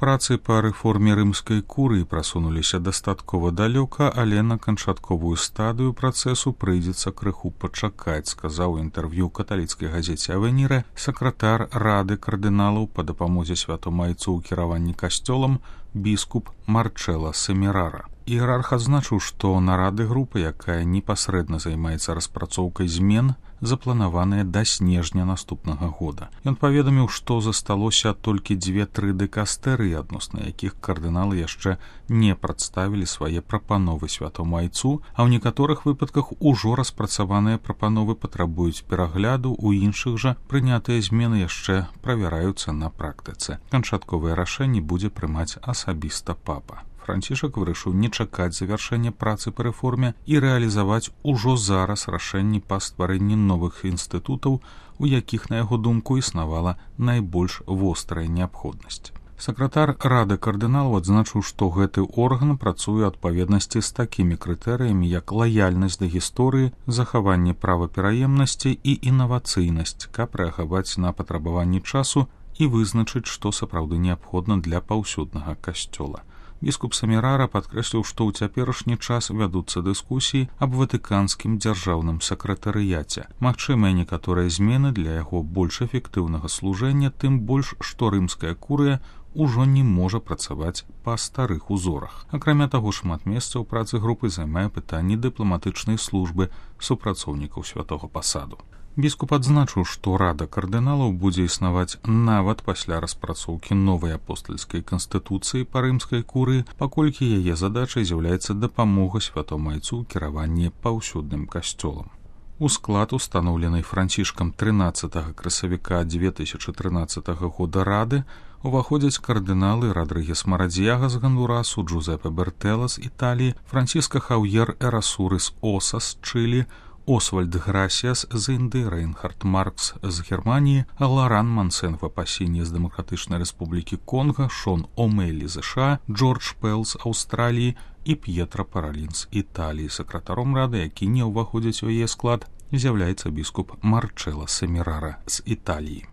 Працы па рэформе рымскай курыі прасунуліся дастаткова далёка, але на канчатковую стадыю працэсу прыйдзецца крыху пачакаць, сказаў у інтэрв'ю каталіцкай газеце «Авеніре» сакратар Рады кардыналаў па дапамозе святому айцу ў кіраванні касцёлам біскуп Марчэла Семерара. Іерарх адзначыў, што нарады групы, якая непасрэдна займаецца распрацоўкай змен, запланаваныя да снежня наступнага года. Ён паведаміў, што засталося толькі 2-3 дыкастэрыі, адносна якіх кардыналы яшчэ не прадставілі свае прапановы святому айцу, а ў некаторых выпадках ужо распрацаваныя прапановы патрабуюць перагляду, у іншых жа прынятыя змены яшчэ правяраюцца на практыцы. Канчатковае рашэнне будзе прымаць асабіста папа. Францішак вырашыў не чакаць завяршэння працы па рэформе і рэалізаваць ужо зараз рашэнні па стварэнні новых інстытутаў, у якіх, на яго думку, існавала найбольш вострая неабходнасць. Сакратар Рады кардыналаў адзначыў, што гэты орган працуе ў адпаведнасці з такімі крытэрыямі, як лаяльнасць да гісторыі, захаванне правапераемнасці і інавацыйнасць, каб рэагаваць на патрабаванні часу і вызначыць, што сапраўды неабходна для паўсюднага касцёла. Біскуп Семерара падкрэсліў, што ў цяперашні час вядуцца дыскусіі аб ватыканскім дзяржаўным сакратарыяце. Магчымыя некаторыя змены для яго больш эфектыўнага служэння, тым больш, што рымская курыя ужо не можа працаваць па старых узорах. Акрамя таго, шмат месцаў працы групы займае пытанне дыпламатычнай службы супрацоўнікаў святога пасаду. Біскуп адзначыў, што Рада кардыналаў будзе існаваць нават пасля распрацоўкі новай апостальскай канстытуцыі па рымскай курыі, паколькі яе задачай з'яўляецца дапамога святому айцу ў кіраванні паўсюдным касцёлам. У склад, устаноўлены Францішкам 13 красавіка 2013 года Рады, уваходзяць кардыналы Радрыгес Марадзьяга з Гондурасу, Джузепе Бертела з Італіі, Франціска Хаўьер Эрасурыс Оса з Чылі, Освальд Грасіас з Індыі, Рейнхард Маркс з Германіі, Ларан Мансенва Пасіні з Дэмакратычнай Рэспублікі Конга, Шон Омелі з США, Джордж Пэл з Аўстраліі і П'етра Паралін з Італіі. Сакратаром Рады, які не ўваходзіць у яе склад, з'яўляецца біскуп Марчэла Семерара з Італіі.